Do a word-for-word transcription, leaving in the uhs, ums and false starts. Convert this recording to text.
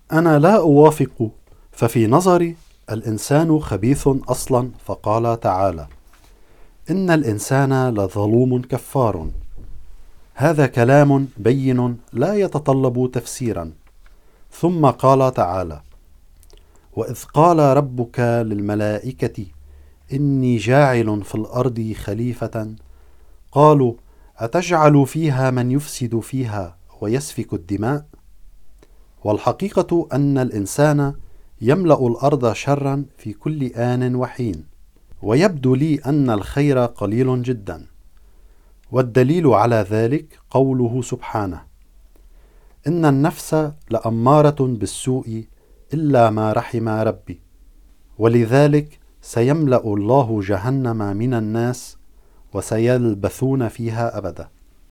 أنا لا أوافق، ففي نظري الإنسان خبيث أصلا، فقال تعالى: إن الإنسان لظلوم كفار. هذا كلام بين لا يتطلب تفسيرا. ثم قال تعالى: وإذ قال ربك للملائكة إني جاعل في الأرض خليفة قالوا أتجعل فيها من يفسد فيها ويسفك الدماء. والحقيقة أن الإنسان يملأ الأرض شرا في كل آن وحين، ويبدو لي أن الخير قليل جدا. والدليل على ذلك قوله سبحانه: إن النفس لأمارة بالسوء إلا ما رحم ربي. ولذلك سيملأ الله جهنم من الناس وسيلبثون فيها أبدا.